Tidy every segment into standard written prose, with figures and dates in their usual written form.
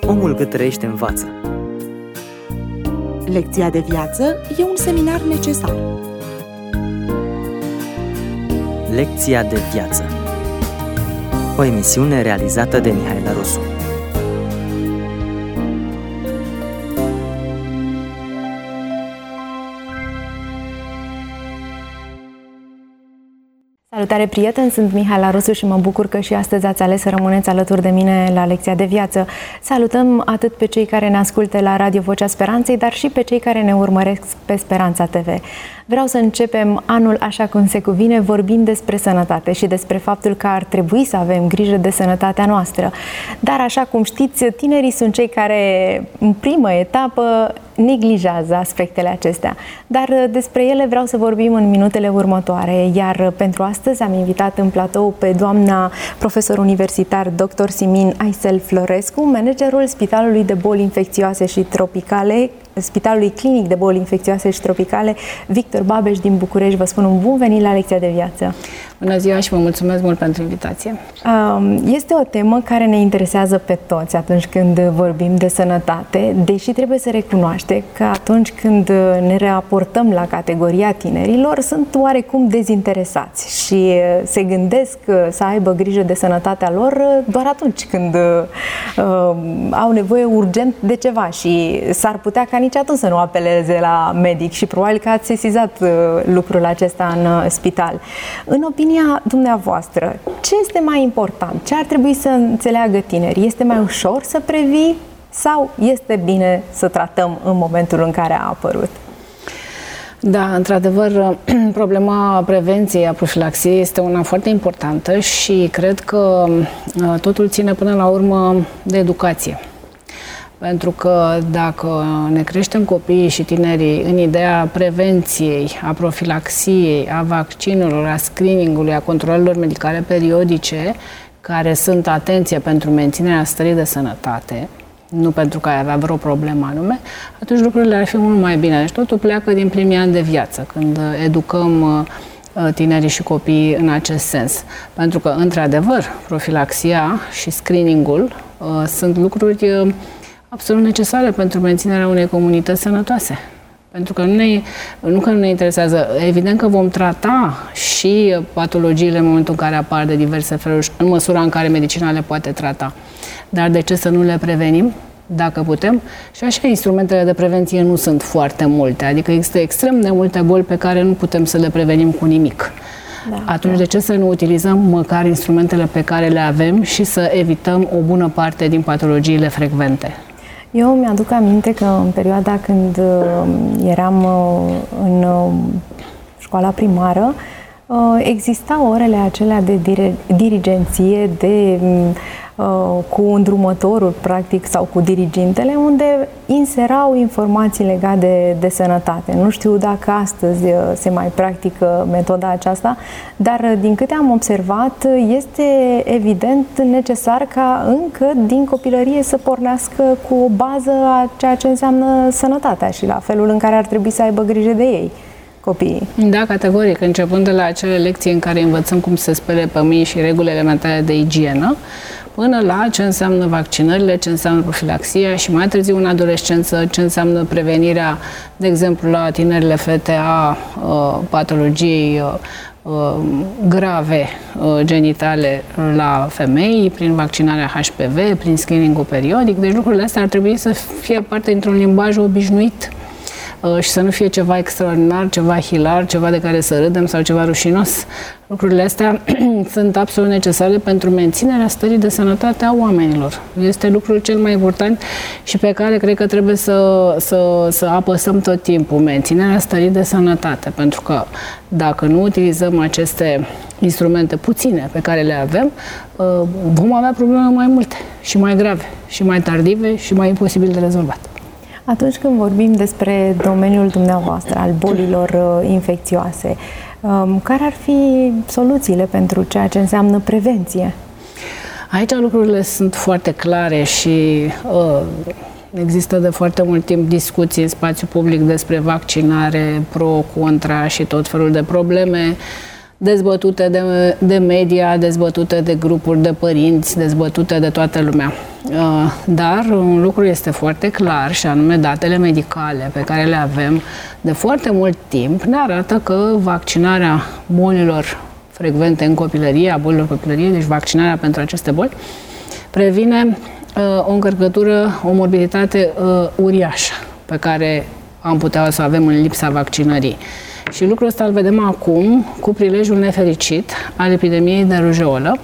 Omul cât trăiește învață. Lecția de viață e un seminar necesar. Lecția de viață. O emisiune realizată de Mihaela Rusu. Salutare, prieteni! Sunt Mihaela Rusu și mă bucur că și astăzi ați ales să rămâneți alături de mine la Lecția de Viață. Salutăm atât pe cei care ne ascultă la Radio Vocea Speranței, dar și pe cei care ne urmăresc pe Speranța TV. Vreau să începem anul așa cum se cuvine, vorbind despre sănătate și despre faptul că ar trebui să avem grijă de sănătatea noastră. Dar, așa cum știți, tinerii sunt cei care, în primă etapă, neglijează aspectele acestea. Dar despre ele vreau să vorbim în minutele următoare. Iar pentru astăzi am invitat în platou pe doamna profesor universitar dr. Simin Aisel Florescu, managerul Spitalului de Boli Infecțioase și Tropicale, Spitalului Clinic de Boli Infecțioase și Tropicale, Victor Babeș din București. Vă spun un bun venit la Lecția de Viață. Bună ziua și vă mulțumesc mult pentru invitație. Este o temă care ne interesează pe toți atunci când vorbim de sănătate, deși trebuie să recunoaște că atunci când ne raportăm la categoria tinerilor, sunt oarecum dezinteresați și se gândesc să aibă grijă de sănătatea lor doar atunci când au nevoie urgent de ceva și s-ar putea ca nici atunci să nu apeleze la medic și probabil că ați sesizat lucrul acesta în spital. În opinia dumneavoastră, ce este mai important? Ce ar trebui să înțeleagă tinerii? Este mai ușor să previi sau este bine să tratăm în momentul în care a apărut? Da, într-adevăr, problema prevenției, a profilaxiei este una foarte importantă și cred că totul ține până la urmă de educație. Pentru că dacă ne creștem copiii și tinerii în ideea prevenției, a profilaxiei, a vaccinurilor, a screening-ului, a controlelor medicale periodice, care sunt, atenție, pentru menținerea stării de sănătate, nu pentru că ai avea vreo problemă anume, atunci lucrurile ar fi mult mai bine. Deci totul pleacă din primii ani de viață, când educăm tinerii și copiii în acest sens. Pentru că, într-adevăr, profilaxia și screening-ul sunt lucruri absolut necesare pentru menținerea unei comunități sănătoase. Pentru că nu că nu ne interesează, evident că vom trata și patologiile în momentul în care apar de diverse feluri, în măsura în care medicina le poate trata. Dar de ce să nu le prevenim, dacă putem? Și așa, instrumentele de prevenție nu sunt foarte multe, adică există extrem de multe boli pe care nu putem să le prevenim cu nimic. Atunci de ce să nu utilizăm măcar instrumentele pe care le avem și să evităm o bună parte din patologiile frecvente? Eu mi-aduc aminte că în perioada când eram în școala primară, existau orele acelea de dirigenție, cu îndrumătorul, practic, sau cu dirigintele, unde inserau informații legate de sănătate. Nu știu dacă astăzi se mai practică metoda aceasta, dar din câte am observat, este evident necesar ca încă din copilărie să pornească cu o bază a ceea ce înseamnă sănătatea și la felul în care ar trebui să aibă grijă de ei copiii. Da, categoric, începând de la acele lecții în care învățăm cum se spele pe mâini și reguli elementare de igienă, până la ce înseamnă vaccinările, ce înseamnă profilaxia și mai târziu în adolescență ce înseamnă prevenirea, de exemplu, la tinerile fete a patologiei grave genitale la femei, prin vaccinarea HPV, prin screening-ul periodic. Deci lucrurile astea ar trebui să fie parte dintr-un limbaj obișnuit și să nu fie ceva extraordinar, ceva hilar, ceva de care să râdem sau ceva rușinos. Lucrurile astea sunt absolut necesare pentru menținerea stării de sănătate a oamenilor. Este lucrul cel mai important și pe care cred că trebuie să apăsăm tot timpul, menținerea stării de sănătate. Pentru că dacă nu utilizăm aceste instrumente puține pe care le avem, vom avea probleme mai multe și mai grave și mai tardive și mai imposibil de rezolvat. Atunci când vorbim despre domeniul dumneavoastră al bolilor infecțioase, care ar fi soluțiile pentru ceea ce înseamnă prevenție? Aici lucrurile sunt foarte clare și există de foarte mult timp discuții în spațiu public despre vaccinare, pro, contra și tot felul de probleme dezbătute de media, dezbătute de grupuri de părinți, dezbătute de toată lumea. dar un lucru este foarte clar și anume datele medicale pe care le avem de foarte mult timp ne arată că vaccinarea bolilor frecvente în copilărie, a bolilor copilăriei, deci vaccinarea pentru aceste boli, previne o încărcătură, o morbiditate uriașă pe care am putea să o avem în lipsa vaccinării. Și lucrul ăsta îl vedem acum cu prilejul nefericit al epidemiei de rujeolă,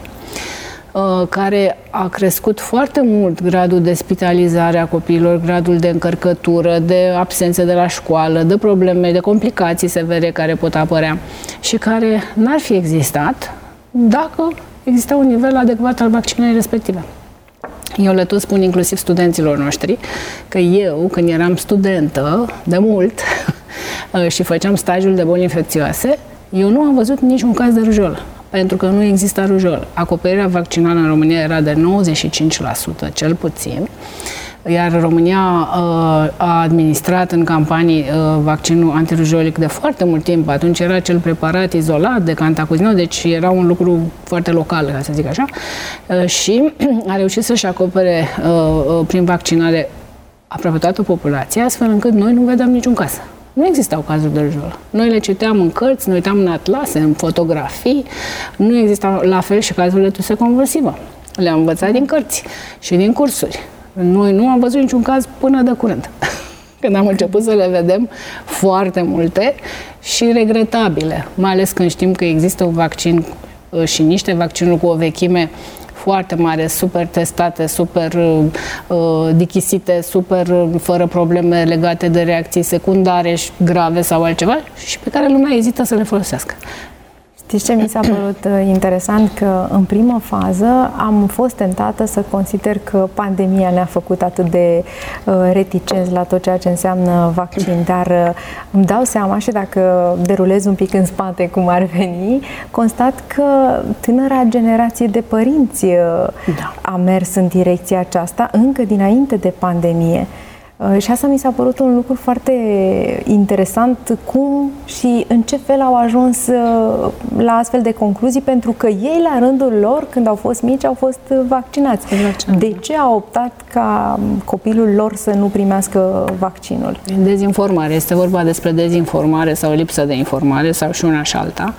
care a crescut foarte mult gradul de spitalizare a copiilor, gradul de încărcătură, de absențe de la școală, de probleme, de complicații severe care pot apărea și care n-ar fi existat dacă exista un nivel adecvat al vaccinării respective. Eu le tot spun inclusiv studenților noștri că eu, când eram studentă de mult și făceam stagiul de boli infecțioase, eu nu am văzut niciun caz de rujolă, pentru că nu exista rujolă. Acoperirea vaccinală în România era de 95% cel puțin, iar România a administrat în campanii vaccinul antirujolic de foarte mult timp. Atunci era acel preparat izolat de cantacuzino, deci era un lucru foarte local, ca să zic așa, și a reușit să-și acopere prin vaccinare aproape toată populația, astfel încât noi nu vedeam niciun caz. Nu existau cazuri de rujolă. Noi le citeam în cărți, ne uitam în atlase, în fotografii, nu existau la fel și cazurile de tuse convulsivă. Le-am învățat din cărți și din cursuri. Noi nu am văzut niciun caz până de curând, când am început să le vedem foarte multe și regretabile, mai ales când știm că există un vaccin și niște vaccinuri cu o vechime foarte mare, super testate, super dichisite, super fără probleme legate de reacții secundare grave sau altceva și pe care lumea ezită să le folosească. Știți ce mi s-a părut interesant? Că în primă fază am fost tentată să consider că pandemia ne-a făcut atât de reticenți la tot ceea ce înseamnă vaccin, dar îmi dau seama și dacă derulez un pic în spate cum ar veni, constat că tânăra generație de părinți a mers în direcția aceasta încă dinainte de pandemie. Și asta mi s-a părut un lucru foarte interesant, cum și în ce fel au ajuns la astfel de concluzii, pentru că ei, la rândul lor, când au fost mici, au fost vaccinați. De ce au optat ca copilul lor să nu primească vaccinul? Dezinformare. Este vorba despre dezinformare sau lipsă de informare sau și una și alta.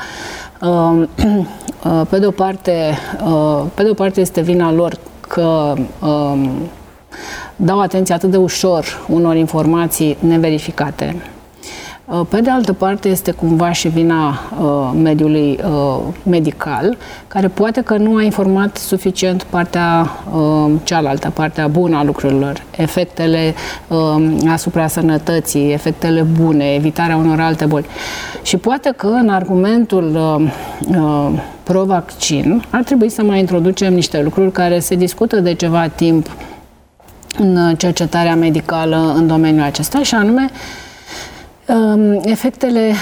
Pe de o parte este vina lor că dau atenție atât de ușor unor informații neverificate. Pe de altă parte este cumva și vina mediului medical, care poate că nu a informat suficient partea cealaltă, partea bună a lucrurilor, efectele asupra sănătății, efectele bune, evitarea unor alte boli. Și poate că în argumentul pro-vaccin ar trebui să mai introducem niște lucruri care se discută de ceva timp în cercetarea medicală în domeniul acesta, și anume efectele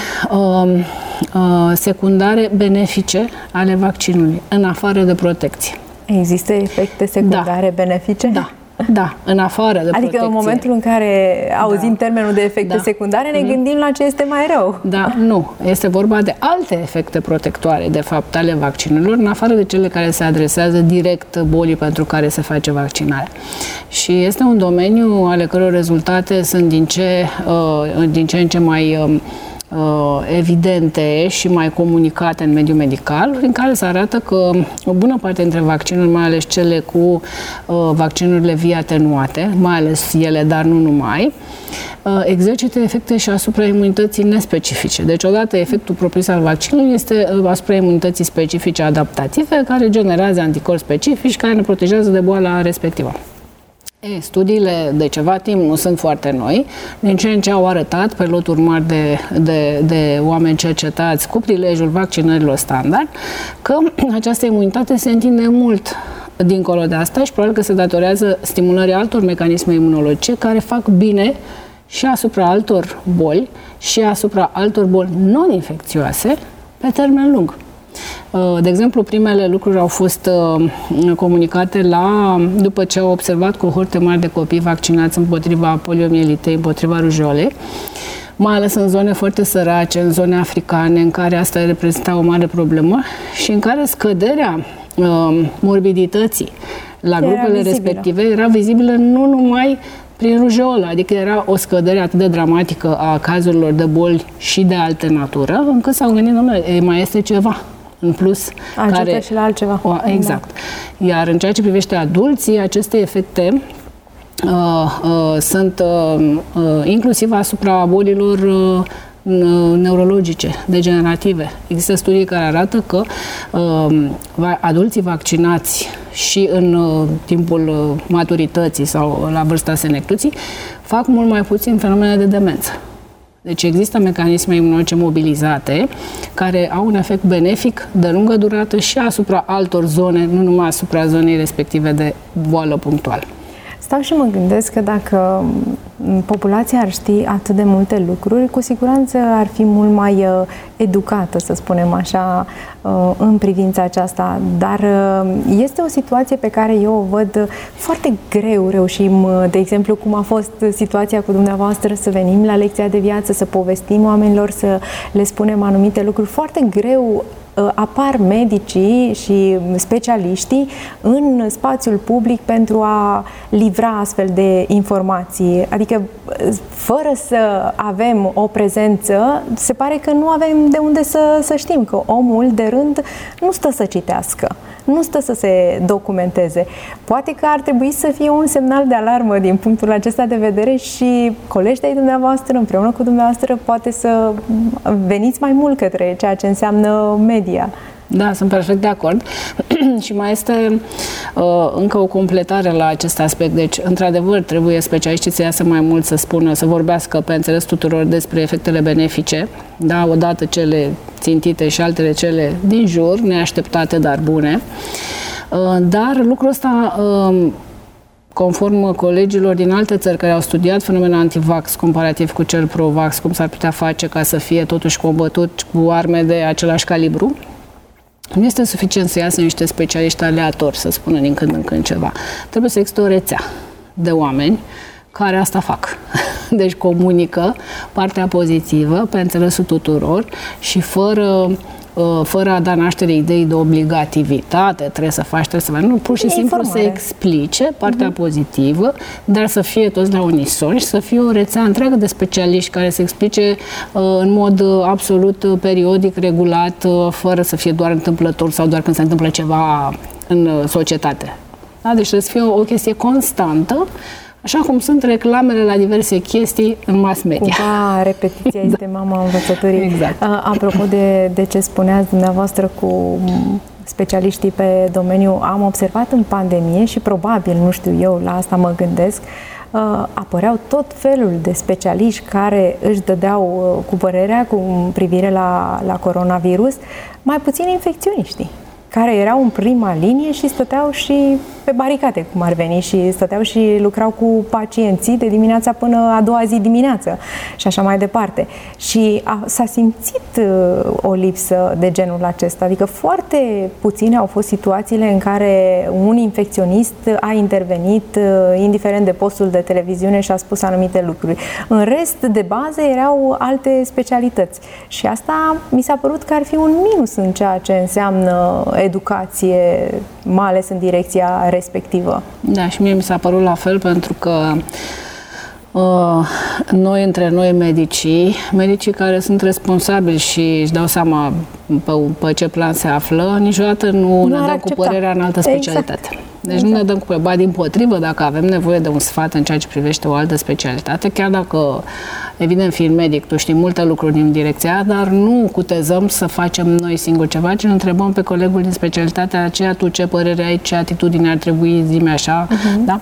secundare benefice ale vaccinului, în afară de protecție. Există efecte secundare benefice? Da, în afară de protecție. Adică în momentul în care auzim termenul de efecte secundare, ne gândim la ce este mai rău. Da, nu. Este vorba de alte efecte protectoare, de fapt, ale vaccinurilor, în afară de cele care se adresează direct bolii pentru care se face vaccinarea. Și este un domeniu ale căror rezultate sunt din ce în ce mai evidente și mai comunicate în mediul medical, prin care se arată că o bună parte dintre vaccinuri, mai ales cele cu vaccinurile vii atenuate, mai ales ele, dar nu numai, exercită efecte și asupra imunității nespecifice. Deci, odată, efectul propriu al vaccinului este asupra imunității specifice adaptative, care generează anticorpi specifici care ne protejează de boala respectivă. Studiile de ceva timp nu sunt foarte noi, din ce în ce au arătat pe loturi mari de oameni cercetați cu prilejul vaccinărilor standard că această imunitate se întinde mult dincolo de asta și probabil că se datorează stimulării altor mecanisme imunologice care fac bine și asupra altor boli și asupra altor boli non-infecțioase pe termen lung. De exemplu, primele lucruri au fost comunicate după ce au observat cohorte mari de copii vaccinați împotriva poliomielitei, împotriva rujeolei, mai ales în zone foarte sărace, în zone africane, în care asta reprezenta o mare problemă și în care scăderea morbidității la grupele respective era vizibilă nu numai prin rujeolă, adică era o scădere atât de dramatică a cazurilor de boli și de altă natură, încât s-au gândit, domnule, mai este ceva în plus. Ajută și la altceva. Exact. Da. Iar în ceea ce privește adulții, aceste efecte sunt inclusiv asupra bolilor neurologice, degenerative. Există studii care arată că adulții vaccinați și în timpul maturității sau la vârsta senectuții fac mult mai puțin fenomene de demență. Deci există mecanisme imunologice mobilizate care au un efect benefic de lungă durată și asupra altor zone, nu numai asupra zonei respective de boală punctuală. Stau și mă gândesc că dacă populația ar ști atât de multe lucruri, cu siguranță ar fi mult mai educată, să spunem așa, în privința aceasta. Dar este o situație pe care eu o văd foarte greu. Reușim, de exemplu, cum a fost situația cu dumneavoastră, să venim la lecția de viață, să povestim oamenilor, să le spunem anumite lucruri. Foarte greu apar medicii și specialiștii în spațiul public pentru a livra astfel de informații. Adică, fără să avem o prezență, se pare că nu avem de unde să știm, că omul de rând nu stă să citească, nu stă să se documenteze. Poate că ar trebui să fie un semnal de alarmă din punctul acesta de vedere și colegi de-ai dumneavoastră, împreună cu dumneavoastră, poate să veniți mai mult către ceea ce înseamnă media. Da, sunt perfect de acord. Și mai este încă o completare la acest aspect. Deci, într-adevăr, trebuie specialiștii să iasă mai mult, să spună, să vorbească pe înțeles tuturor despre efectele benefice, da, odată cele țintite și altele cele din jur, neașteptate, dar bune. Dar lucrul ăsta, conform colegilor din alte țări care au studiat fenomenul antivax comparativ cu cel pro-vax, cum s-ar putea face ca să fie totuși combătut cu arme de același calibru, nu este suficient să iasă niște specialiști aleatori să spună din când în când ceva. Trebuie să existe o rețea de oameni care asta fac. Deci comunică partea pozitivă pe înțelesul tuturor și fără a da naștere idei de obligativitate, trebuie să faci, trebuie să faci. Nu, pur și simplu să explice partea pozitivă, dar să fie toți la unison și să fie o rețea întreagă de specialiști care să explice în mod absolut periodic, regulat, fără să fie doar întâmplător sau doar când se întâmplă ceva în societate. Da? Deci trebuie să fie o chestie constantă, așa cum sunt reclamele la diverse chestii în mass media. Cumva repetiția este mama învățătorii. Exact. Apropo de ce spuneați dumneavoastră cu specialiștii pe domeniu, am observat în pandemie și probabil, nu știu eu, la asta mă gândesc, apăreau tot felul de specialiști care își dădeau cu părerea cu privire la coronavirus, mai puțin infecționiștii, care erau în prima linie și stăteau și pe baricade, cum ar veni, și stăteau și lucrau cu pacienții de dimineața până a doua zi dimineață și așa mai departe. Și s-a simțit o lipsă de genul acesta, adică foarte puține au fost situațiile în care un infecționist a intervenit, indiferent de postul de televiziune, și a spus anumite lucruri. În rest, de bază, erau alte specialități. Și asta mi s-a părut că ar fi un minus în ceea ce înseamnă educație, mai ales în direcția respectivă. Da, și mie mi s-a părut la fel, pentru că noi, între noi medicii care sunt responsabili și își dau seama pe ce plan se află, niciodată nu ne dăm cu părerea în altă specialitate. Exact. Deci nu ne dăm cu părerea, dimpotrivă, dacă avem nevoie de un sfat în ceea ce privește o altă specialitate, chiar dacă, evident, fiind medic, tu știi multe lucruri din direcția, dar nu cutezăm să facem noi singuri ceva, ci întrebăm pe colegul din specialitatea aceea, tu ce părere ai, ce atitudine ar trebui, zi-mi așa, da?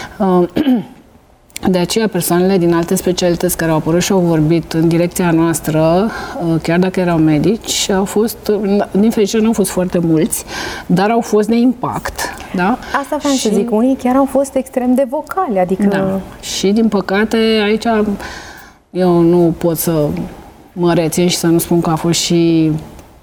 De aceea, persoanele din alte specialități care au apărut și au vorbit în direcția noastră, chiar dacă erau medici, au fost, din fericire, nu au fost foarte mulți, dar au fost de impact. Da? Asta vreau să zic, unii chiar au fost extrem de vocali, adică... Da. Și, din păcate, aici eu nu pot să mă rețin și să nu spun că a fost și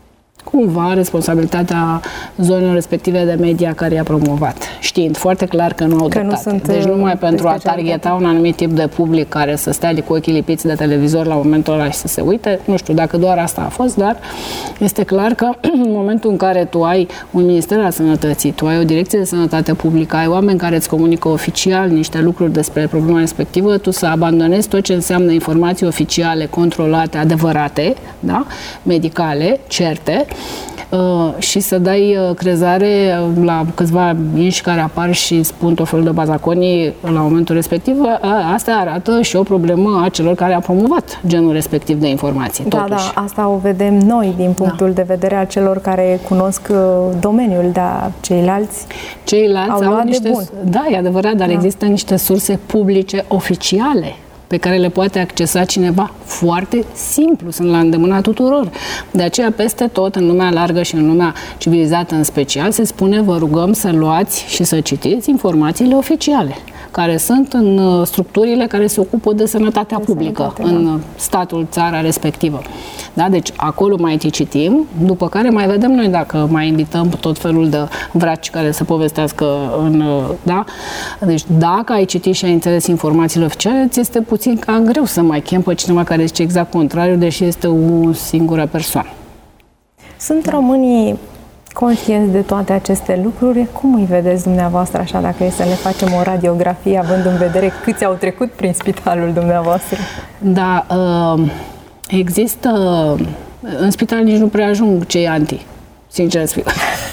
cumva responsabilitatea zonelor respective de media care i-a promovat, știind foarte clar că nu au dreptate. Deci numai pentru a targeta un anumit tip de public care să stea cu ochii lipiți de televizor la momentul ăla și să se uite, nu știu dacă doar asta a fost, dar este clar că în momentul în care tu ai un Minister al Sănătății, tu ai o Direcție de Sănătate Publică, ai oameni care îți comunică oficial niște lucruri despre problema respectivă, tu să abandonezi tot ce înseamnă informații oficiale, controlate, adevărate, da? Medicale, certe, și să dai crezare la câțiva inși care apar și spun tot felul de bazaconii la momentul respectiv. Asta arată și o problemă a celor care au promovat genul respectiv de informații. Da, da, asta o vedem noi din punctul de vedere al celor care cunosc domeniul, dar ceilalți au luat niște, de bun. Da, e adevărat, dar există niște surse publice oficiale pe care le poate accesa cineva foarte simplu, sunt la îndemâna tuturor. De aceea, peste tot, în lumea largă și în lumea civilizată în special, se spune, vă rugăm să luați și să citiți informațiile oficiale, care sunt în structurile care se ocupă de sănătatea publică, în statul, țara respectivă. Da? Deci, acolo mai citim, după care mai vedem noi dacă mai invităm tot felul de vraci care să povestească da? Deci, dacă ai citit și ai înțeles informațiile oficiale, ți este puțin cam greu să mai chem pe cineva care zice exact contrariu, deși este o singură persoană. Sunt românii conștienți de toate aceste lucruri? Cum îi vedeți dumneavoastră așa, dacă e să le facem o radiografie, având în vedere câți au trecut prin spitalul dumneavoastră? Da, există... În spital nici nu prea ajung cei anti, sincer să fiu.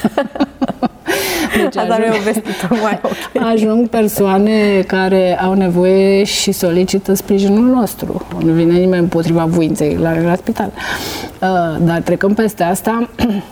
Deci asta nu e o veste tocmai ok. Ajung persoane care au nevoie și solicită sprijinul nostru. Nu vine nimeni împotriva voinței la spital. Dar trecând peste asta,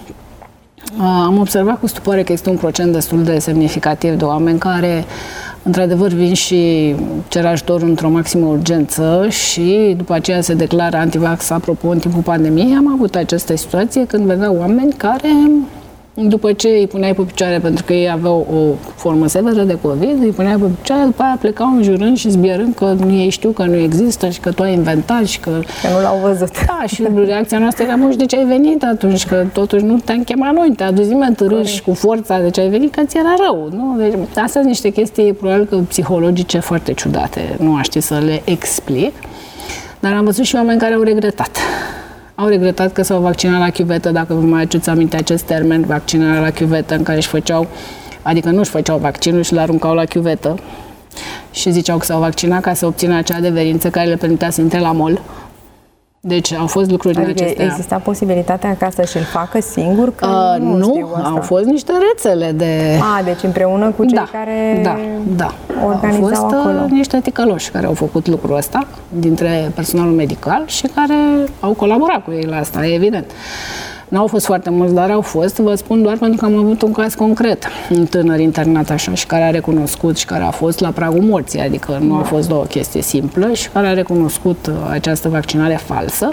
am observat cu stupoare că există un procent destul de semnificativ de oameni care într-adevăr vin și cer ajutor într-o maximă urgență și după aceea se declară antivax. Apropo, în timpul pandemiei am avut această situație când vedeau oameni care, după ce îi puneai pe picioare, pentru că ei aveau o formă severă de COVID, îi puneai pe picioare, după aia plecau înjurând și zbierând că ei știu că nu există și că tu ai inventat și că nu l-au văzut. Da, și reacția noastră era, mă, și de ce ai venit atunci? Că totuși nu te-am chemat noi, te-a dus nimeni târâși cu forța, de ce ai venit, că ți era rău. Nu? Deci, astea sunt niște chestii, probabil că psihologice foarte ciudate, nu aș ști să le explic, dar am văzut și oameni care au regretat. Au regretat că s-au vaccinat la chiuvetă, dacă vă mai aduceți aminte acest termen, vaccinarea la chiuvetă, în care își făceau, adică nu își făceau vaccinul și l-aruncau la chiuvetă și ziceau că s-au vaccinat ca să obțină acea adeverință care le permitea să intre la mall. Deci au fost lucruri din acestea. Exista posibilitatea ca să și-l facă singur? Că nu, au fost niște rețele de... Deci împreună cu cei care organizau au fost acolo. Niște ticăloși care au făcut lucrul ăsta dintre personalul medical și care au colaborat cu ei la asta, e evident. N-au fost foarte mulți, dar au fost. Vă spun doar pentru că am avut un caz concret. Un tânăr internat așa și care a recunoscut și care a fost la pragul morții, adică nu a fost o chestie simplă și care a recunoscut această vaccinare falsă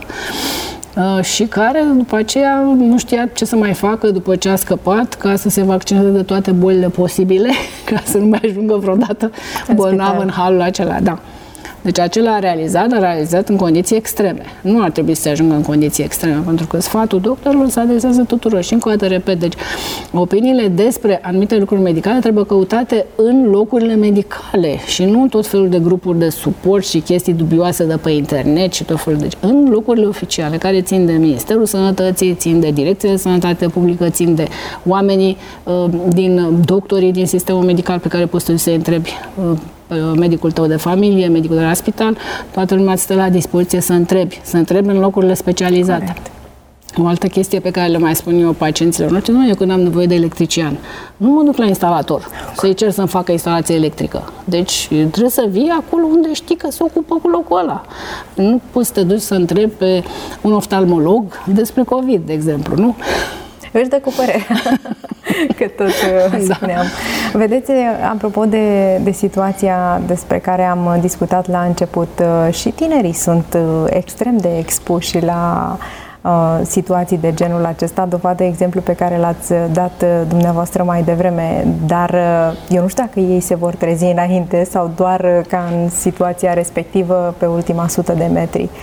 și care după aceea nu știa ce să mai facă după ce a scăpat ca să se vaccineze de toate bolile posibile, ca să nu mai ajungă vreodată bolnav în halul acela. Da. Deci acela a realizat în condiții extreme. Nu ar trebui să se ajungă în condiții extreme, pentru că sfatul doctorului se adresează tuturor. Și încă o dată repet, deci opiniile despre anumite lucruri medicale trebuie căutate în locurile medicale și nu în tot felul de grupuri de suport și chestii dubioase de pe internet și tot felul. Deci în locurile oficiale care țin de Ministerul Sănătății, țin de Direcția de Sănătate Publică, țin de oamenii doctorii din sistemul medical pe care poți să-i întrebi medicul tău de familie, medicul de la spital, toată lumea îți stă la dispoziție să întrebi în locurile specializate. Corect. O altă chestie pe care le mai spun eu pacienților noștri, eu când am nevoie de electrician, nu mă duc la instalator să-i cer să-mi facă instalație electrică. Deci trebuie să vii acolo unde știi că se ocupă cu locul ăla. Nu poți să te duci să întrebi pe un oftalmolog despre COVID, de exemplu, nu? Își dă cu părerea, că tot spuneam. Vedeți, apropo de situația despre care am discutat la început, și tinerii sunt extrem de expuși la situații de genul acesta, dovadă exemplu pe care l-ați dat dumneavoastră mai devreme, dar eu nu știu dacă ei se vor trezi înainte sau doar ca în situația respectivă pe ultima 100 de metri.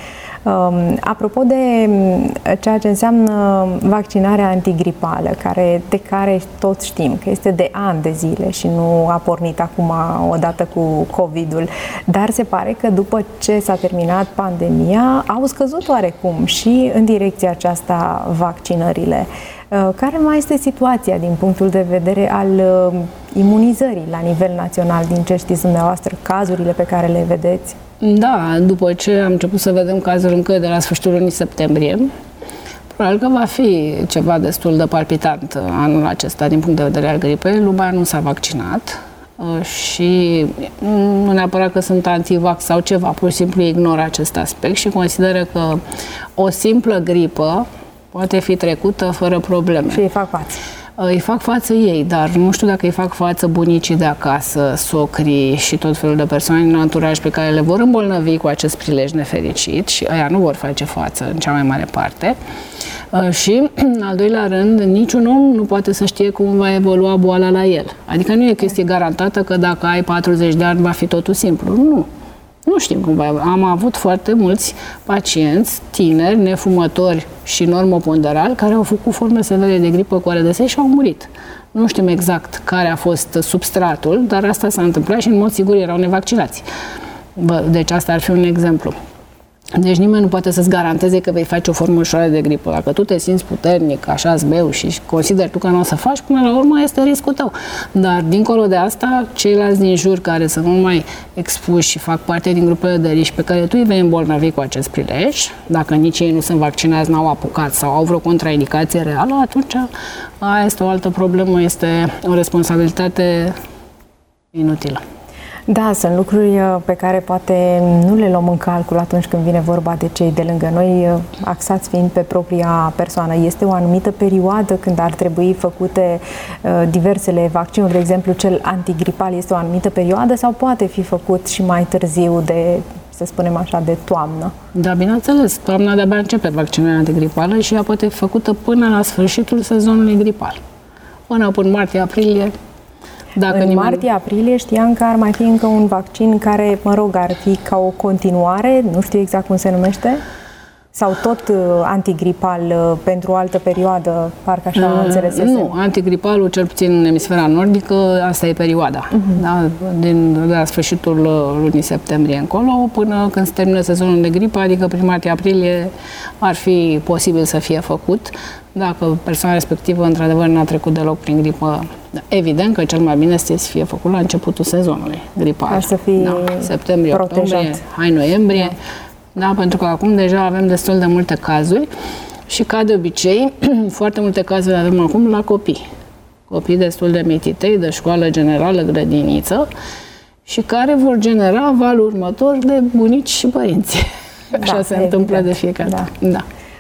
Apropo de ceea ce înseamnă vaccinarea antigripală, de care toți știm că este de ani de zile și nu a pornit acum odată cu COVID-ul, dar se pare că după ce s-a terminat pandemia, au scăzut oarecum și în direcția aceasta vaccinările. Care mai este situația din punctul de vedere al imunizării la nivel național, din ce știți dumneavoastră, cazurile pe care le vedeți? Da, după ce am început să vedem cazuri încă de la sfârșitul lunii septembrie, probabil că va fi ceva destul de palpitant anul acesta din punct de vedere al gripei. Lumea nu s-a vaccinat și nu neapărat că sunt antivax sau ceva, pur și simplu ignoră acest aspect și consideră că o simplă gripă poate fi trecută fără probleme. Și îi fac față. Îi fac față ei, dar nu știu dacă îi fac față bunicii de acasă, socrii și tot felul de persoane din anturaj pe care le vor îmbolnăvi cu acest prilej nefericit și aia nu vor face față în cea mai mare parte. Și, în al doilea rând, niciun om nu poate să știe cum va evolua boala la el. Adică nu e chestie garantată că dacă ai 40 de ani va fi totul simplu. Nu. Nu știm cum va. Am avut foarte mulți pacienți, tineri, nefumători și normoponderali, care au făcut forme severe de gripă cu RDS și au murit. Nu știm exact care a fost substratul, dar asta s-a întâmplat și în mod sigur erau nevaccinați. Deci asta ar fi un exemplu. Deci nimeni nu poate să-ți garanteze că vei face o formă ușoară de gripă. Dacă tu te simți puternic, așa zbeu și consideri tu că nu o să faci, până la urmă este riscul tău. Dar dincolo de asta, ceilalți din jur care sunt mult mai expuși și fac parte din grupele de risc pe care tu îi vei îmbolnăvi cu acest prilej, dacă nici ei nu sunt vaccinați, n-au apucat sau au vreo contraindicație reală, atunci aia este o altă problemă, este o responsabilitate inutilă. Da, sunt lucruri pe care poate nu le luăm în calcul atunci când vine vorba de cei de lângă noi, axați fiind pe propria persoană. Este o anumită perioadă când ar trebui făcute diversele vaccinuri, de exemplu cel antigripal este o anumită perioadă sau poate fi făcut și mai târziu de, să spunem așa, de toamnă? Da, bineînțeles. Toamna de-abia începe vaccinarea antigripală și ea poate fi făcută până la sfârșitul sezonului gripal. Până martie-aprilie. În martie-aprilie știam că ar mai fi încă un vaccin care, mă rog, ar fi ca o continuare, nu știu exact cum se numește, sau tot antigripal pentru o altă perioadă, parcă așa înțelesesem. Nu, antigripalul, cel puțin în emisfera nordică, asta e perioada. Da? De la sfârșitul lunii septembrie încolo, până când se termină sezonul de gripă, adică prin martie-aprilie ar fi posibil să fie făcut. Dacă persoana respectivă, într-adevăr, n-a trecut deloc prin gripă, evident că cel mai bine este să fie făcut la începutul sezonului gripal. Ca să fie septembrie, octombrie, hai noiembrie. Da, pentru că acum deja avem destul de multe cazuri și, ca de obicei, foarte multe cazuri avem acum la copii. Copii destul de mititei, de școală generală, grădiniță și care vor genera valul următor de bunici și părinți. Așa se întâmplă de fiecare dată. Da.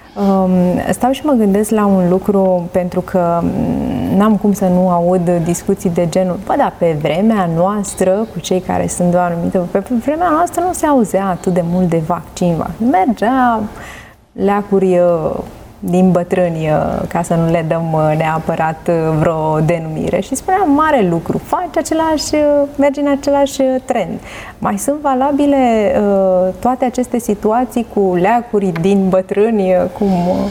Stau și mă gândesc la un lucru, pentru că n-am cum să nu aud discuții de genul, bă, da, pe vremea noastră, cu cei care sunt de o anumită, pe vremea noastră nu se auzea atât de mult de vaccin. Mergea leacuri din bătrâni, ca să nu le dăm neapărat vreo denumire. Și spuneam, mare lucru, merge în același trend. Mai sunt valabile toate aceste situații cu leacuri din bătrâni, cum...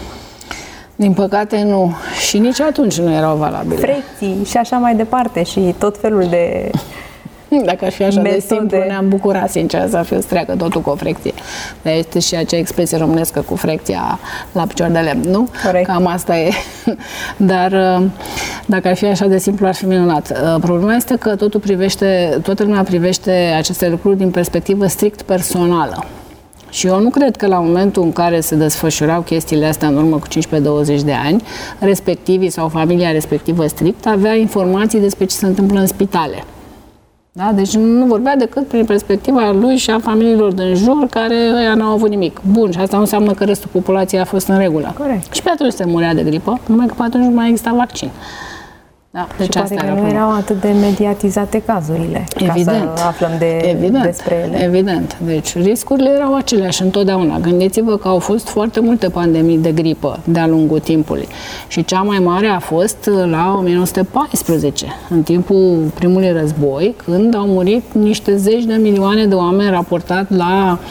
Din păcate nu. Și nici atunci nu erau valabile. Frecții și așa mai departe și tot felul de... Dacă ar fi așa de simplu, ne-am bucurat, sincer, să fiu streacă totul cu o frecție. Dar este și acea expresie românescă cu frecția la picior de lemn, nu? Corect. Cam asta e. Dar dacă ar fi așa de simplu, ar fi minunat. Problema este că toată lumea privește aceste lucruri din perspectivă strict personală. Și eu nu cred că la momentul în care se desfășurau chestiile astea în urmă cu 15-20 de ani, respectivii sau familia respectivă strict avea informații despre ce se întâmplă în spitale. Da? Deci nu vorbea decât prin perspectiva lui și a familiilor din jur, care ăia n-au avut nimic. Bun, și asta nu înseamnă că restul populației a fost în regulă. Corect. Și pe atunci se murea de gripă, numai că pe atunci nu mai exista vaccin. Da, deci și poate că nu erau atât de mediatizate cazurile, evident, ca să aflăm despre ele. Evident. Deci riscurile erau aceleași întotdeauna. Gândiți-vă că au fost foarte multe pandemii de gripă de-a lungul timpului. Și cea mai mare a fost la 1914, în timpul primului război, când au murit niște zeci de milioane de oameni raportat la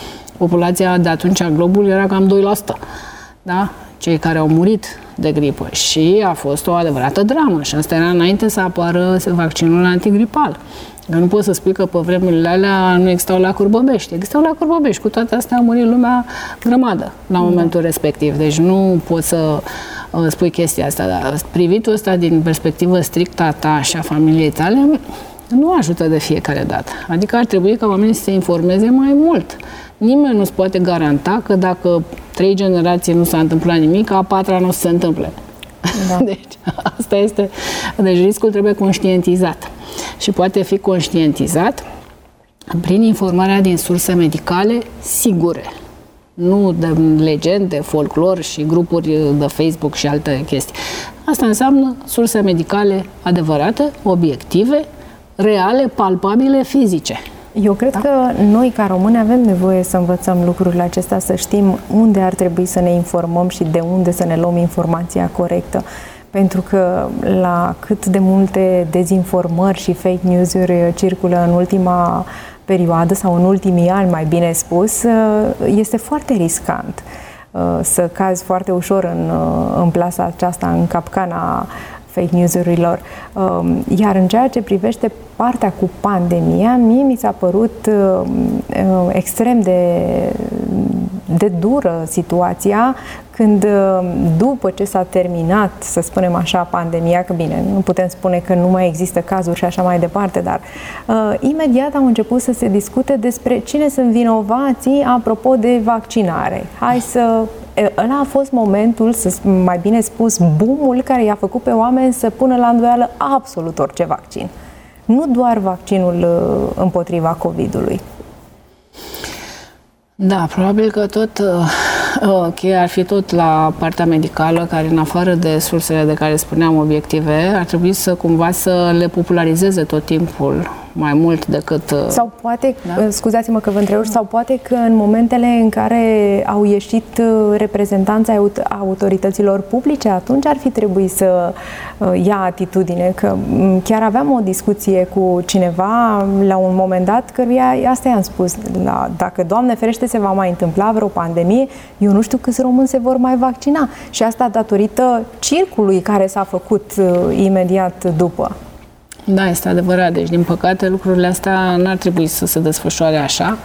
populația de atunci a globului era cam 2%. Da? Cei care au murit de gripă. Și a fost o adevărată dramă. Și asta era înainte să apară vaccinul antigripal. Că nu poți să spui că pe vremurile alea nu existau lacuri Băbești. Existau lacuri Băbești. Cu toate astea a murit lumea grămadă la momentul respectiv. Deci nu poți să spui chestia asta. Dar privitul ăsta din perspectivă strictă a ta și a familiei tale nu ajută de fiecare dată. Adică ar trebui ca oamenii să se informeze mai mult. Nimeni nu-ți poate garanta că dacă 3 generații nu s-a întâmplat nimic, a 4-a nu se întâmple. Da. Deci, asta este. Deci riscul trebuie conștientizat. Și poate fi conștientizat prin informarea din surse medicale sigure. Nu de legende, folclor și grupuri de Facebook și alte chestii. Asta înseamnă surse medicale adevărate, obiective, reale, palpabile, fizice. Eu cred că noi, ca români, avem nevoie să învățăm lucrurile acestea, să știm unde ar trebui să ne informăm și de unde să ne luăm informația corectă. Pentru că la cât de multe dezinformări și fake news-uri circulă în ultima perioadă sau în ultimii ani, mai bine spus, este foarte riscant să cazi foarte ușor în plasa aceasta, în capcana fake news-urilor. Iar în ceea ce privește partea cu pandemia, mie mi s-a părut extrem de dură situația când, după ce s-a terminat, să spunem așa, pandemia, că bine, nu putem spune că nu mai există cazuri și așa mai departe, dar imediat au început să se discute despre cine sunt vinovații apropo de vaccinare. Ăla a fost momentul, mai bine spus, boom-ul care i-a făcut pe oameni să pună la îndoială absolut orice vaccin. Nu doar vaccinul împotriva COVID-ului. Da, probabil că tot ar fi tot la partea medicală, care în afară de sursele de care spuneam obiective, ar trebui să cumva să le popularizeze tot timpul mai mult decât... Sau poate, scuzați-mă că vă întrerup, sau poate că în momentele în care au ieșit reprezentanții autorităților publice, atunci ar fi trebuit să ia atitudine, că chiar aveam o discuție cu cineva la un moment dat, căruia asta i-am spus, dacă, Doamne ferește, se va mai întâmpla vreo pandemie, eu nu știu câți români se vor mai vaccina. Și asta datorită circului care s-a făcut imediat după. Da, este adevărat. Deci, din păcate, lucrurile astea n-ar trebui să se desfășoare așa.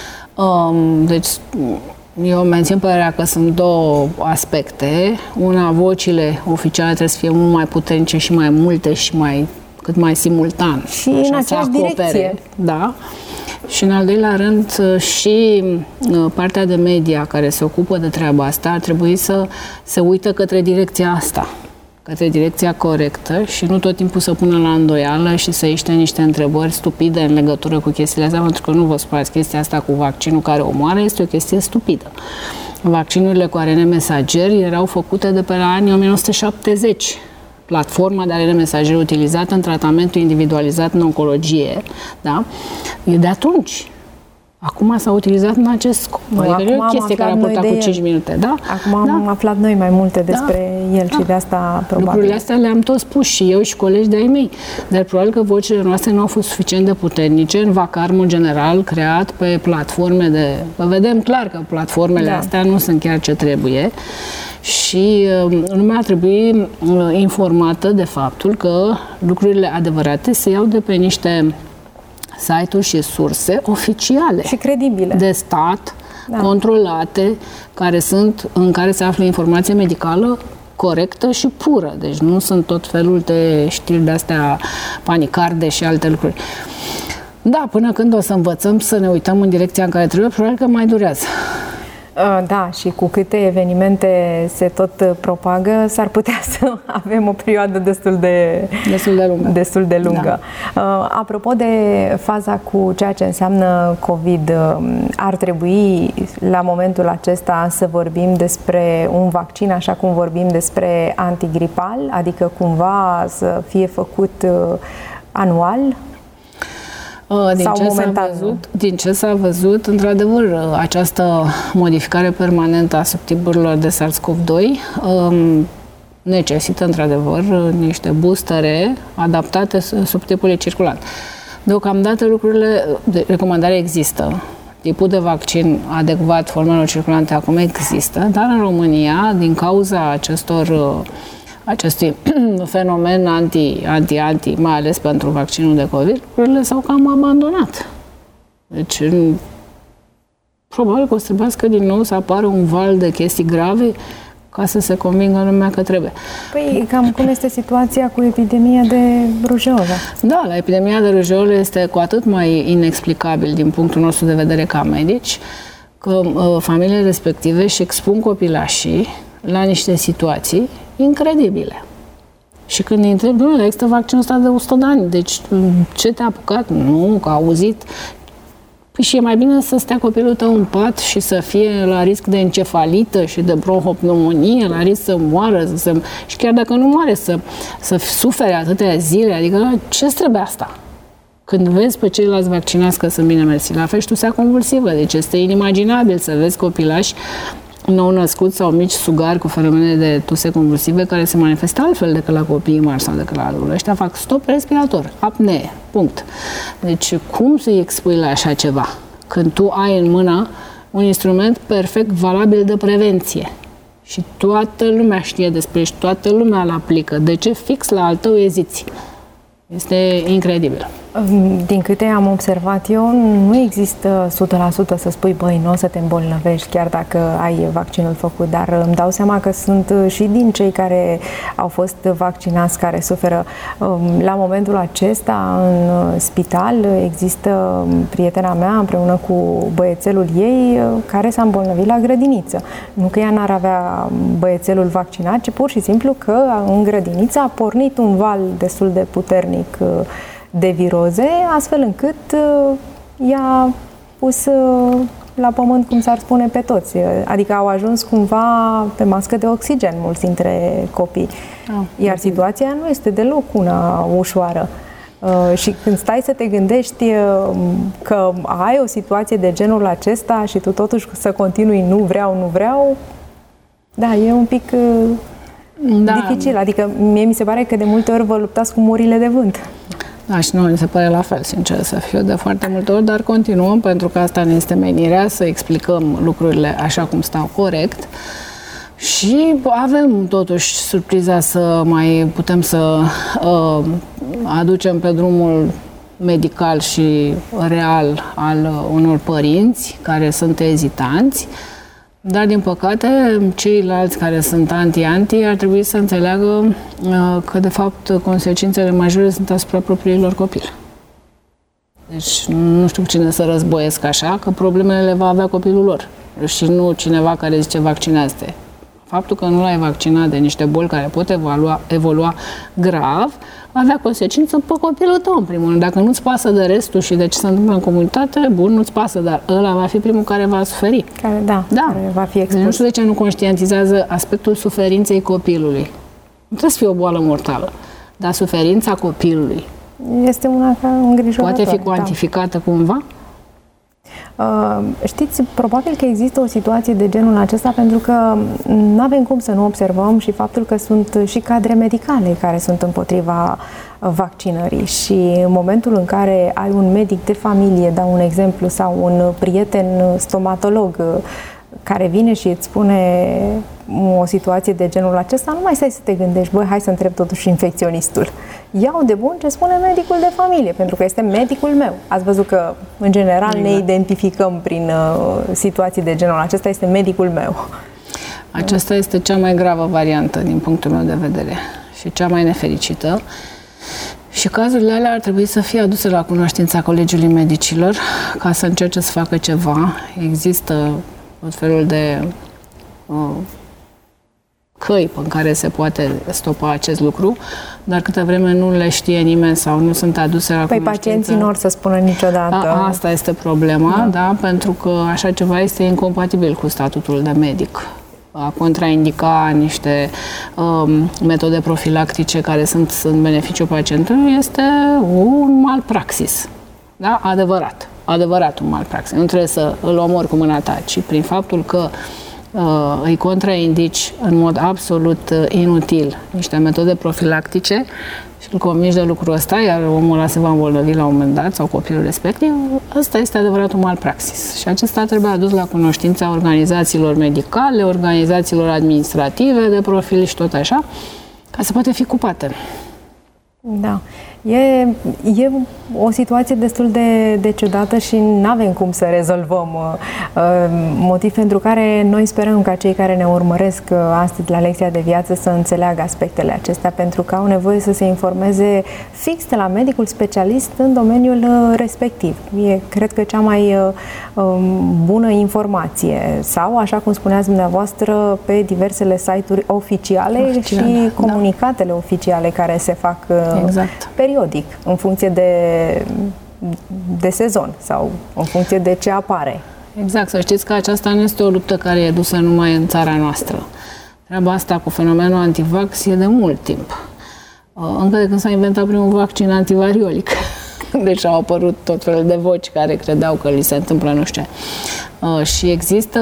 Deci, eu mențin părerea că sunt două aspecte. Una, vocile oficiale trebuie să fie mult mai puternice și mai multe și cât mai simultan. Și în aceeași direcție. Da. Și în al doilea rând, și partea de media care se ocupă de treaba asta ar trebui să se uită către direcția asta, către direcția corectă și nu tot timpul să pună la îndoială și să iște niște întrebări stupide în legătură cu chestiile astea, pentru că nu vă spărați, chestia asta cu vaccinul care omoară este o chestie stupidă. Vaccinurile cu ARN mesager erau făcute de pe la anii 1970. Platforma de ARN mesager utilizată în tratamentul individualizat în oncologie, da? E de atunci. Acum s-a utilizat în acest scop. Adică e o chestie care a purtat cu 5 minute, da? Acum am aflat noi mai multe despre el și de asta probabil. Lucrurile astea le-am tot spus și eu și colegi de-ai mei. Dar probabil că vocile noastre nu au fost suficient de puternice în vacarmul general creat pe platforme de... Vedem clar că platformele astea nu sunt chiar ce trebuie. Și lumea ar trebui informată de faptul că lucrurile adevărate se iau de pe niște site-uri și surse oficiale și credibile de stat, controlate, în care se află informație medicală corectă și pură. Deci nu sunt tot felul de știri de-astea panicarde și alte lucruri. Da, până când o să învățăm să ne uităm în direcția în care trebuie, probabil că mai durează. Da, și cu câte evenimente se tot propagă, s-ar putea să avem o perioadă destul de lungă. Da. Apropo de faza cu ceea ce înseamnă COVID, ar trebui la momentul acesta să vorbim despre un vaccin așa cum vorbim despre antigripal, adică cumva să fie făcut anual? Din ce s-a văzut, într-adevăr, această modificare permanentă a subtipurilor de SARS-CoV-2 necesită, într-adevăr, niște boostere adaptate subtipului circulant. Deocamdată recomandarea există. tipul de vaccin adecvat formelor circulante acum există, dar în România, din cauza acestui fenomen anti, mai ales pentru vaccinul de COVID, lucrurile s-au cam abandonat. Deci, probabil că o să trebuiască din nou să apară un val de chestii grave ca să se convingă lumea că trebuie. Păi, cam cum este situația cu epidemia de rujeolă? Da, la epidemia de rujeolă este cu atât mai inexplicabil din punctul nostru de vedere ca medici, că familiile respective își expun copilașii la niște situații incredibile. Și când îi întreb, domnule, există vaccinul ăsta de 100 de ani, deci ce te-a apucat? Nu, că a auzit. Păi și e mai bine să stea copilul tău în pat și să fie la risc de encefalită și de bronhopneumonie, la risc să moară, și chiar dacă nu moare, să sufere atâtea zile. Adică ce-ți trebuie asta? Când vezi pe ceilalți vaccinați că sunt bine mersi, la fel și tusea convulsivă. Deci este inimaginabil să vezi copilași nou-născuți sau mici sugari cu fenomene de tuse convulsive care se manifestă altfel decât la copiii mari sau decât la adulți. Ăștia fac stop respirator, apnee, punct. Deci cum să-i expui la așa ceva? Când tu ai în mână un instrument perfect valabil de prevenție și toată lumea știe despre și toată lumea îl aplică. De ce fix la al tău eziți? Este incredibil. Din câte am observat eu, nu există 100% să spui, băi, nu o să te îmbolnăvești chiar dacă ai vaccinul făcut, dar îmi dau seama că sunt și din cei care au fost vaccinați care suferă. La momentul acesta, în spital, există prietena mea împreună cu băiețelul ei care s-a îmbolnăvit la grădiniță. Nu că ea n-ar avea băiețelul vaccinat, ci pur și simplu că în grădiniță a pornit un val destul de puternic de viroze, astfel încât i-a pus la pământ, cum s-ar spune, pe toți. Adică au ajuns cumva pe mască de oxigen mulți dintre copii. Iar situația nu este deloc una ușoară. Și când stai să te gândești că ai o situație de genul acesta și tu totuși să continui nu vreau, da, e un pic dificil. Adică mie mi se pare că de multe ori vă luptați cu morile de vânt. Da, și nu mi se pare la fel, sincer să fiu, de foarte multe ori, dar continuăm, pentru că asta ne este menirea, să explicăm lucrurile așa cum stau corect. Și avem totuși surpriza să mai putem să aducem pe drumul medical și real al unor părinți care sunt ezitanți, dar din păcate ceilalți care sunt anti ar trebui să înțeleagă că de fapt consecințele majore sunt asupra propriilor copii. Deci nu știu cine să războiesc așa, că problemele le va avea copilul lor și nu cineva care zice vaccinează-te. Faptul că nu l-ai vaccinat de niște boli care pot evolua grav, va avea consecință pe copilul tău, în primul rând. Dacă nu-ți pasă de restul și de ce se întâmplă în comunitate, bun, nu-ți pasă, dar ăla va fi primul care va suferi. Care va fi expus. Nu știu de ce nu conștientizează aspectul suferinței copilului. Nu trebuie să fie o boală mortală, dar suferința copilului este una îngrijorătoare. Poate fi cuantificată cumva? Știți, probabil că există o situație de genul acesta pentru că nu avem cum să nu observăm și faptul că sunt și cadre medicale care sunt împotriva vaccinării și în momentul în care ai un medic de familie, dau un exemplu, sau un prieten stomatolog care vine și îți spune o situație de genul acesta, nu mai stai să te gândești, băi, hai să întreb totuși infecționistul. Iau de bun ce spune medicul de familie, pentru că este medicul meu. Ați văzut că, în general, ne identificăm prin situații de genul acesta, este medicul meu. Aceasta este cea mai gravă variantă, din punctul meu de vedere, și cea mai nefericită. Și cazurile alea ar trebui să fie aduse la cunoștința Colegiului Medicilor, ca să încerce să facă ceva. Există tot felul de căi în care se poate stopa acest lucru, dar câtă vreme nu le știe nimeni sau nu sunt aduse la cunoștință... Pacienții nu or să spună niciodată. Asta este problema, da, pentru că așa ceva este incompatibil cu statutul de medic. A contraindica niște metode profilactice care sunt în beneficiul pacientului este un malpraxis. Da? Adevărat un malpraxis. Nu trebuie să îl omori cu mâna ta, ci prin faptul că îi contraindici în mod absolut inutil niște metode profilactice și îl convingi de lucrul ăsta, iar omul ăla se va îmbolnăvi la un moment dat sau copilul respectiv, ăsta este adevăratul malpraxis. Și acesta trebuie adus la cunoștința organizațiilor medicale, organizațiilor administrative de profil și tot așa, ca să poate fi cupate. Da. E o situație destul de ciudată și nu avem cum să rezolvăm, motiv pentru care noi sperăm ca cei care ne urmăresc astăzi la lecția de viață să înțeleagă aspectele acestea, pentru că au nevoie să se informeze fix de la medicul specialist în domeniul respectiv. Cred că cea mai bună informație sau, așa cum spuneați dumneavoastră, pe diversele site-uri oficiale și comunicatele oficiale care se fac periodic, în funcție de sezon sau în funcție de ce apare. Exact, să știți că aceasta nu este o luptă care e dusă numai în țara noastră. Treaba asta cu fenomenul antivax e de mult timp. Încă de când s-a inventat primul vaccin antivariolic. Deci au apărut tot felul de voci care credeau că li se întâmplă nu știu ce. Și există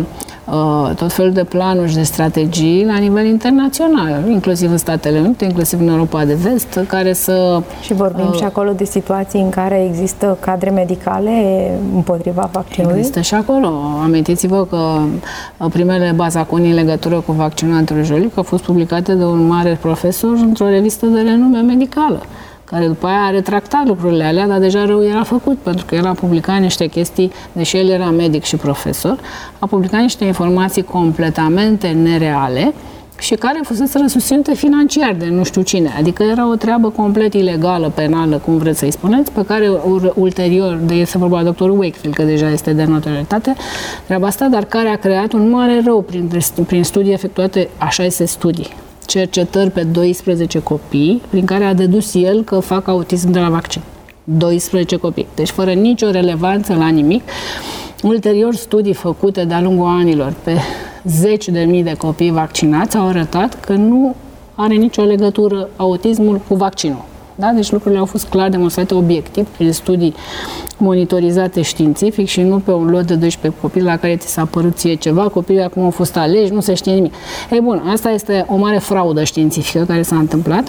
tot felul de planuri și de strategii la nivel internațional, inclusiv în Statele Unite, inclusiv în Europa de Vest, care să... Și vorbim și acolo de situații în care există cadre medicale împotriva vaccinului? Există și acolo. Amintiți-vă că primele bazaconii în legătură cu vaccinul antirojolic au fost publicate de un mare profesor într-o revistă de renume medicală, care după aia a retractat lucrurile alea, dar deja rău era făcut, pentru că el a publicat niște chestii, deși el era medic și profesor, a publicat niște informații completamente nereale și care fusese susținute financiar de nu știu cine. Adică era o treabă complet ilegală, penală, cum vreți să-i spuneți, pe care ulterior, este vorba de doctorul Wakefield, că deja este de notorietate, treaba asta, dar care a creat un mare rău prin studii efectuate, așa este studii, cercetări pe 12 copii, prin care a dedus el că fac autism de la vaccin. 12 copii. Deci fără nicio relevanță la nimic. Ulterior, studii făcute de-a lungul anilor pe 10.000 de copii vaccinați au arătat că nu are nicio legătură autismul cu vaccinul. Da? Deci lucrurile au fost clar demonstrate obiectiv prin studii monitorizate științific și nu pe un lot de 12 copii la care ți s-a părut ție ceva, copiii acum au fost aleși, nu se știe nimic. Ei bun, asta este o mare fraudă științifică care s-a întâmplat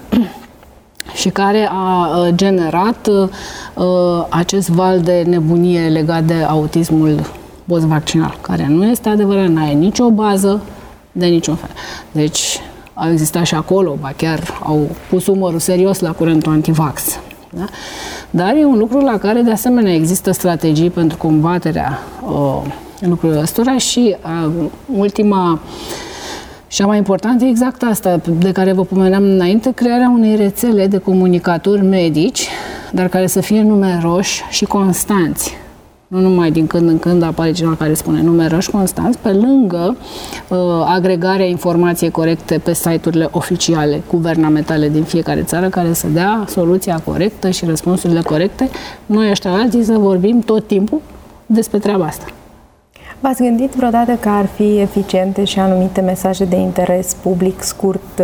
și care a generat acest val de nebunie legat de autismul post-vaccinal, care nu este adevărat, n-are nicio bază de niciun fel. Deci au existat și acolo, ba chiar au pus umărul serios la curentul antivax. Da? Dar e un lucru la care, de asemenea, există strategii pentru combaterea lucrurilor ăstora și ultima și mai importantă e exact asta de care vă pomeneam înainte, crearea unei rețele de comunicatori medici, dar care să fie numeroși și constanți. Nu numai din când în când apare cineva care spune numeroși constanți, pe lângă agregarea informației corecte pe site-urile oficiale, guvernamentale din fiecare țară, care să dea soluția corectă și răspunsurile corecte. Noi ăștia alții să vorbim tot timpul despre treaba asta. V-ați gândit vreodată că ar fi eficiente și anumite mesaje de interes public scurt,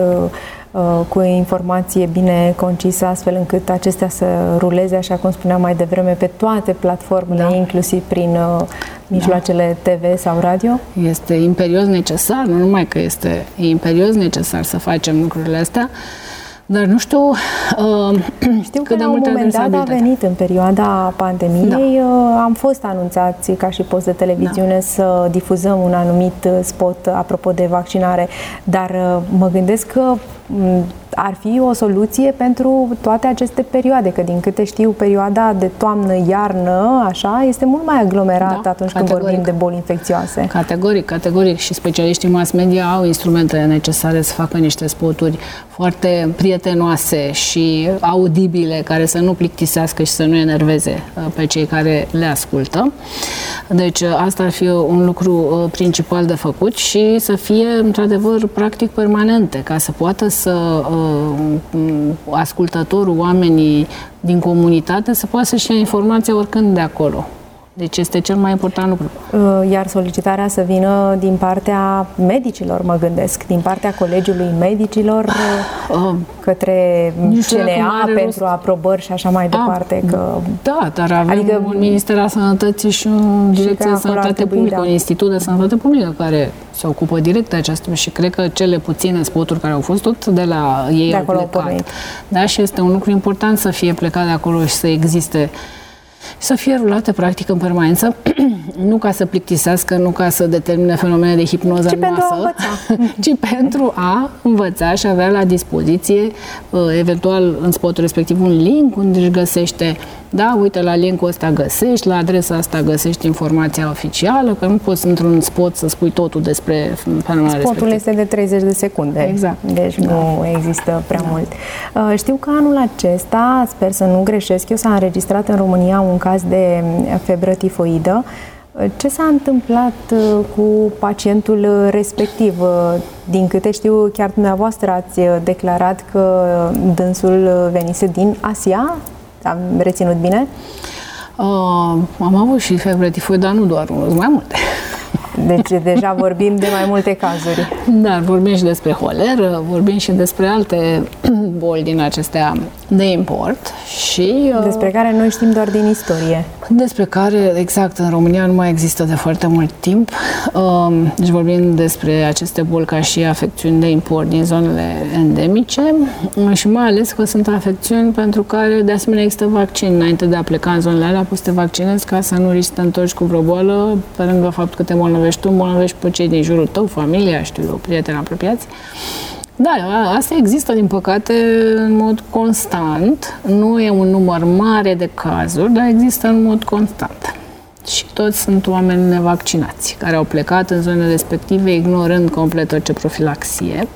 cu informație bine concisă, astfel încât acestea să ruleze, așa cum spuneam mai devreme, pe toate platformele, inclusiv prin mijloacele TV sau radio? Este imperios necesar, nu numai că este imperios necesar să facem lucrurile astea, dar nu știu știu că la un moment dat a venit în perioada pandemiei, am fost anunțați ca și post de televiziune să difuzăm un anumit spot apropo de vaccinare, dar mă gândesc că ar fi o soluție pentru toate aceste perioade, că din câte știu, perioada de toamnă-iarnă, așa, este mult mai aglomerată atunci când vorbim de boli infecțioase. Categoric. Și specialiștii mass media au instrumentele necesare să facă niște spoturi foarte prietenoase și audibile, care să nu plictisească și să nu enerveze pe cei care le ascultă. Deci asta ar fi un lucru principal de făcut și să fie, într-adevăr, practic permanente, ca să poată să ascultătorul, oamenii din comunitate să poată să-și ia informația oricând de acolo. Deci este cel mai important lucru. Iar solicitarea să vină din partea medicilor, mă gândesc, din partea Colegiului Medicilor către CNA pentru aprobări și așa mai departe. Da, dar avem un Minister al Sănătății și un Direcție de Sănătate Publică, un Institut de Sănătate Publică care se ocupă direct de aceasta și cred că cele puține spoturi care au fost tot de la ei de au plecat. Da, și este un lucru important să fie plecat de acolo și să existe, să fie rulate practic în permanență, nu ca să plictisească, nu ca să determine fenomene de hipnoză în masă, ci pentru a învăța și avea la dispoziție, eventual în spotul respectiv, un link unde își găsește, da, uite, la linkul ăsta găsești, la adresa asta găsești informația oficială, că nu poți într-un spot să spui totul despre fenomenul respectiv. Spotul este de 30 de secunde, exact. Deci nu există prea mult. Știu că anul acesta, sper să nu greșesc eu, s-a înregistrat în România un caz de febră tifoidă. Ce s-a întâmplat cu pacientul respectiv? Din câte știu, chiar dumneavoastră ați declarat că dânsul venise din Asia. Am reținut bine? Am avut și febră tifoidă, dar nu doar unul, mai multe. Deci deja vorbim de mai multe cazuri. Da, vorbim și despre holeră, vorbim și despre alte boli din acestea de import și... despre care noi știm doar din istorie. Despre care, exact, în România nu mai există de foarte mult timp. Deci vorbim despre aceste boli ca și afecțiuni de import din zonele endemice și mai ales că sunt afecțiuni pentru care de asemenea există vaccin. Înainte de a pleca în zonele alea, poți să te vaccinezi ca să nu riști să te întorci cu vreo boală, pe lângă faptul că te îmbolnăvești tu, îmbolnăvești pe cei din jurul tău, familia, știu eu, prieteni apropiați. Da, asta există, din păcate, în mod constant. Nu e un număr mare de cazuri, dar există în mod constant. Și toți sunt oameni nevaccinați, care au plecat în zonele respective, ignorând complet orice profilaxie.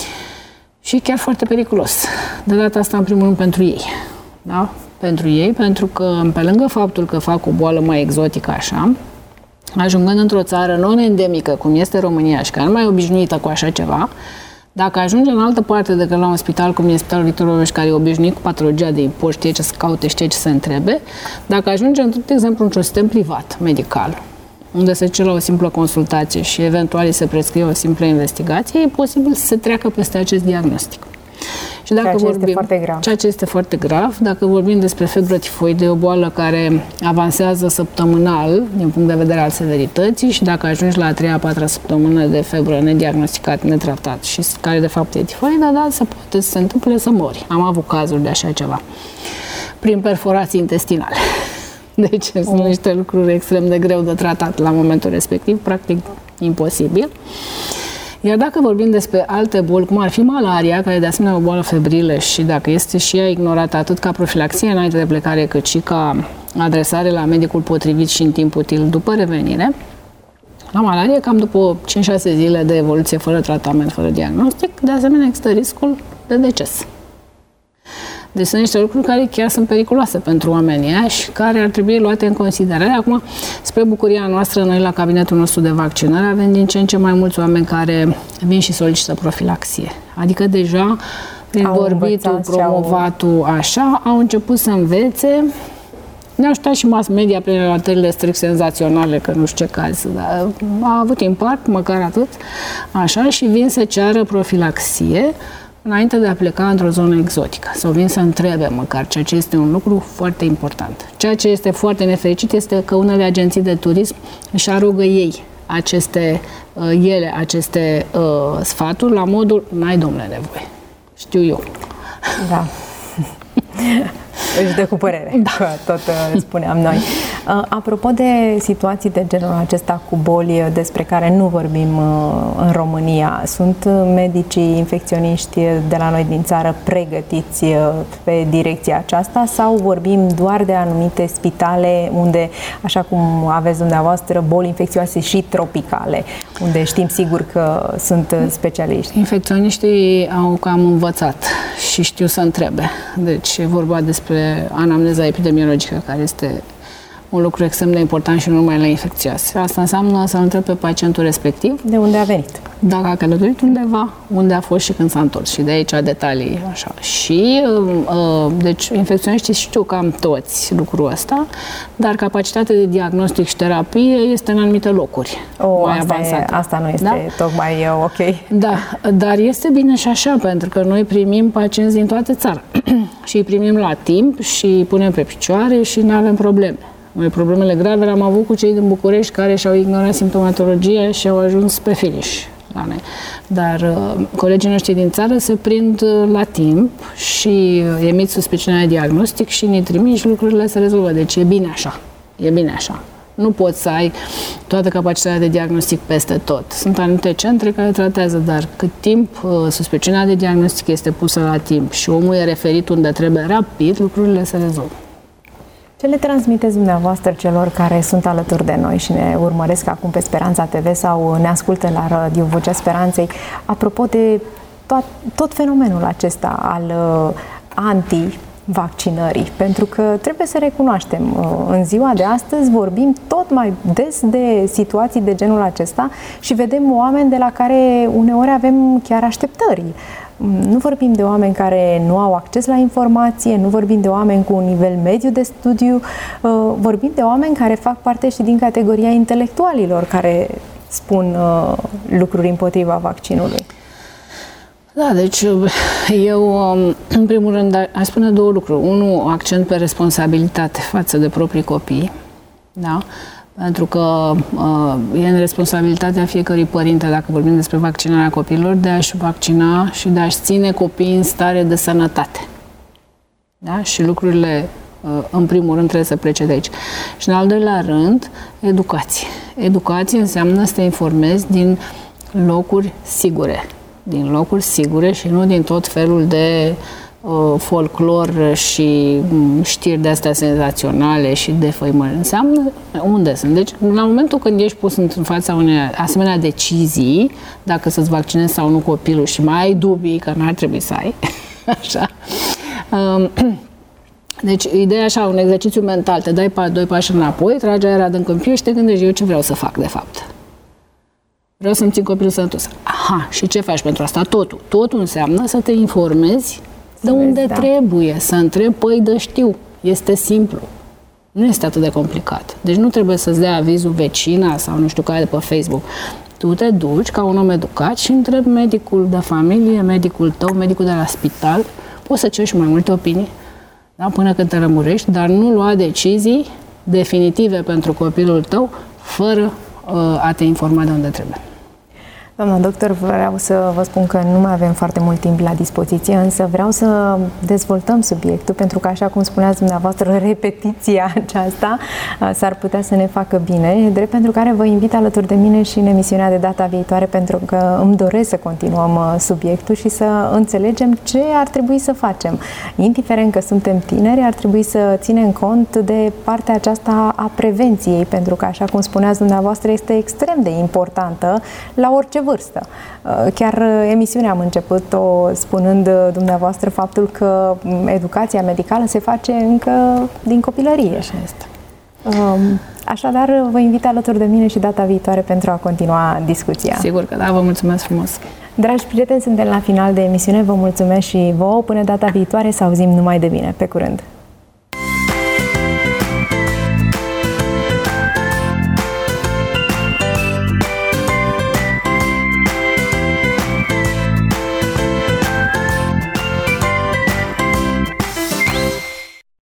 Și chiar foarte periculos. De data asta, în primul rând, pentru ei. Da? Pentru ei, pentru că, pe lângă faptul că fac o boală mai exotică așa, ajungând într-o țară non-endemică, cum este România, și care nu mai e obișnuită cu așa ceva, dacă ajunge în altă parte decât la un spital, cum e Spitalul Victor Orbeș, care e obișnuit cu patologia de import, știe ce să caute, știe ce să întrebe, dacă ajunge, de exemplu, într-un sistem privat, medical, unde se duce la o simplă consultație și eventual se prescrie o simplă investigație, e posibil să se treacă peste acest diagnostic. Și dacă ceea ce este foarte grav, dacă vorbim despre febră tifoidă, e o boală care avansează săptămânal din punct de vedere al severității și dacă ajungi la a 3-a, 4-a săptămână de febră nediagnosticat, netratat și care de fapt e tifoidă, da, poate să se întâmple să mori. Am avut cazuri de așa ceva prin perforații intestinale. Deci sunt niște lucruri extrem de greu de tratat la momentul respectiv, practic imposibil. Iar dacă vorbim despre alte boli, cum ar fi malaria, care e de asemenea o boală febrilă și dacă este și ea ignorată atât ca profilaxie înainte de plecare, cât și ca adresare la medicul potrivit și în timp util după revenire, la malarie, cam după 5-6 zile de evoluție fără tratament, fără diagnostic, de asemenea există riscul de deces. Deci sunt niște lucruri care chiar sunt periculoase pentru oamenii și care ar trebui luate în considerare. Acum, spre bucuria noastră, noi la cabinetul nostru de vaccinare avem din ce în ce mai mulți oameni care vin și solicită profilaxie. Adică deja, prin vorbitul, promovatul, așa, au început să învețe. Ne-a ajutat și mass media prin relatările strict senzaționale, că nu știu ce caz, dar a avut impact, măcar atât, așa, și vin să ceară profilaxie înainte de a pleca într-o zonă exotică. Sau vin să întrebe măcar, ceea ce este un lucru foarte important. Ceea ce este foarte nefericit este că unele agenții de turism își arogă ei aceste sfaturi la modul, n-ai, domnule, nevoie. Știu eu. Da. Își dă cu părere, da. Tot spuneam noi. Apropo de situații de genul acesta cu boli despre care nu vorbim în România, sunt medicii infecționiști de la noi din țară pregătiți pe direcția aceasta sau vorbim doar de anumite spitale unde, așa cum aveți dumneavoastră, boli infecțioase și tropicale, unde știm sigur că sunt specialiști? Infecționiștii au cam învățat și știu să întrebe. Deci e vorba despre anamneza epidemiologică care este un lucru extrem de important și nu numai la infecțioase. Asta înseamnă să-l întreb pe pacientul respectiv de unde a venit. Dacă a călătorit undeva, unde a fost și când s-a întors. Și de aici detalii așa. Și, deci, infecționiștii știu cam toți lucrul ăsta, dar capacitatea de diagnostic și terapie este în anumite locuri mai avansate. Asta nu este tocmai ok. Da, dar este bine și așa, pentru că noi primim pacienți din toată țara și îi primim la timp și îi punem pe picioare și nu avem probleme. Noi problemele grave le-am avut cu cei din București care și-au ignorat simptomatologia și au ajuns pe finish. Dar colegii noștri din țară se prind la timp și emit suspiciunea de diagnostic și ne trimit și lucrurile se rezolvă. Deci e bine așa. E bine așa. Nu poți să ai toată capacitatea de diagnostic peste tot. Sunt anumite centre care tratează, dar cât timp suspiciunea de diagnostic este pusă la timp și omul e referit unde trebuie rapid, lucrurile se rezolvă. Ce le transmiteți dumneavoastră celor care sunt alături de noi și ne urmăresc acum pe Speranța TV sau ne ascultă la Radio Vocea Speranței, apropo de tot fenomenul acesta al anti-vaccinării? Pentru că trebuie să recunoaștem, în ziua de astăzi vorbim tot mai des de situații de genul acesta și vedem oameni de la care uneori avem chiar așteptări. Nu vorbim de oameni care nu au acces la informație, nu vorbim de oameni cu un nivel mediu de studiu, vorbim de oameni care fac parte și din categoria intelectualilor care spun lucruri împotriva vaccinului. Da, deci eu, în primul rând, aș spune două lucruri. Unul, accent pe responsabilitate față de proprii copii, da? Pentru că e în responsabilitatea fiecărui părinte, dacă vorbim despre vaccinarea copiilor, de a-și vaccina și de a-și ține copiii în stare de sănătate. Da? Și lucrurile, în primul rând, trebuie să plece de aici. Și în al doilea rând, educație. Educație înseamnă să te informezi din locuri sigure. Din locuri sigure și nu din tot felul de folclor și știri de astea senzaționale și defăimări. Înseamnă unde sunt. Deci, la momentul când ești pus în fața unei asemenea decizii, dacă să-ți vaccinezi sau nu copilul și mai ai dubii, că n-ar trebui să ai, așa. Deci, ideea așa, un exercițiu mental, te dai doi pași înapoi, tragi aer adânc în piept și te gândești, eu ce vreau să fac, de fapt. Vreau să-mi țin copilul sănătos. Aha, și ce faci pentru asta? Totul. Totul înseamnă să te informezi de unde trebuie, să întrebi, păi, de știu. Este simplu. Nu este atât de complicat. Deci nu trebuie să-ți dea avizul vecina sau nu știu care de pe Facebook. Tu te duci ca un om educat și întrebi medicul de familie, medicul tău, medicul de la spital. Poți să ceri și mai multe opinii, da, până când te rămurești, dar nu lua decizii definitive pentru copilul tău fără a te informa de unde trebuie. Doamna doctor, vreau să vă spun că nu mai avem foarte mult timp la dispoziție, însă vreau să dezvoltăm subiectul, pentru că, așa cum spuneați dumneavoastră, repetiția aceasta s-ar putea să ne facă bine, drept pentru care vă invit alături de mine și în emisiunea de data viitoare, pentru că îmi doresc să continuăm subiectul și să înțelegem ce ar trebui să facem. Indiferent că suntem tineri, ar trebui să ținem cont de partea aceasta a prevenției, pentru că, așa cum spuneați dumneavoastră, este extrem de importantă la orice vârstă. Chiar emisiunea am început-o spunând dumneavoastră faptul că educația medicală se face încă din copilărie. Așa este. Așadar, vă invit alături de mine și data viitoare pentru a continua discuția. Sigur că da, vă mulțumesc frumos! Dragi prieteni, suntem la final de emisiune, vă mulțumesc și vouă. Până data viitoare, să auzim numai de bine. Pe curând!